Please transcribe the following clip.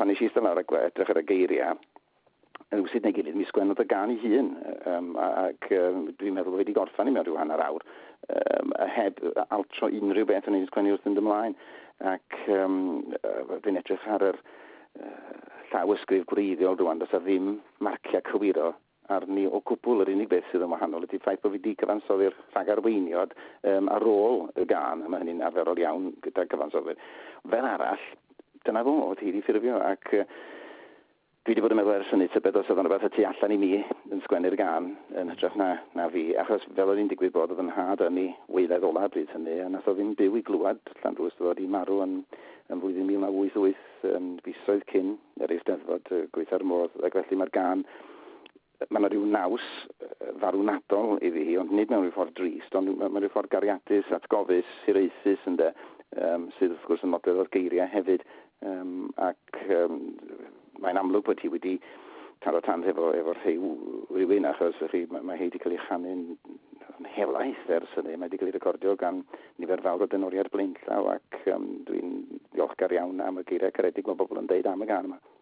pan nes i eistedd lawr ac edrych ar y geiriau, yn rhywbeth neu gilydd, mi sgwennodd y gan I hun, ac dwi'n meddwl wedi gorffan I mewn rhyw hanner awr, heb altro unrhyw beth yn ei sgwennu wrth yn ymlaen. Ac dwi'n edrych ar yr llawysgrif gwreiddiol rwan, does a ddim marciau cywiro arni o gwbl. Yr unig beth sydd yn wahanol ydy'r ffaith bod fi wedi cyfansoddi'r rhagarweiniad ar ôl y gan, a mae hynny'n arferol iawn gyda cyfansoddi'r. Fel arall, dyna fo, oedd hi wedi ffurfio, ac dwi wedi bod yn meddwl ers hynny tybed os oedd yn rhywbeth y tu allan I mi yn sgwennu'r gan yn hytrach na fi, achos fel oedd hi'n digwydd bod oedd yn had yn ei weiledd ola bryd hynny, a nath o ddim byw I glwad Llanrwst, oedd wedi marw yn flwyddyn 1988, fisoedd cyn yr Eisteddfod gweithio'r modd, ac felly mae'r gan, mae yna rhyw naws farwnadol iddi hi, ond nid mewn rhyw ffordd drist, ond mewn rhyw ffordd gariadus, atgofus, hiraethus, sydd wrth gwrs yn nodwedd o'r geiriau hefyd, ac mae'n amlwg bod hi wedi taro tan efo rhywun, achos mae hi wedi cael ei chanu'n helaeth ers hynny. Mae wedi cael ei recordio gan nifer fawr o dynoriad blaenllaw, ac dwi'n ddiolchgar iawn am y geiriau caredig mae bobl yn deud am y gan yma.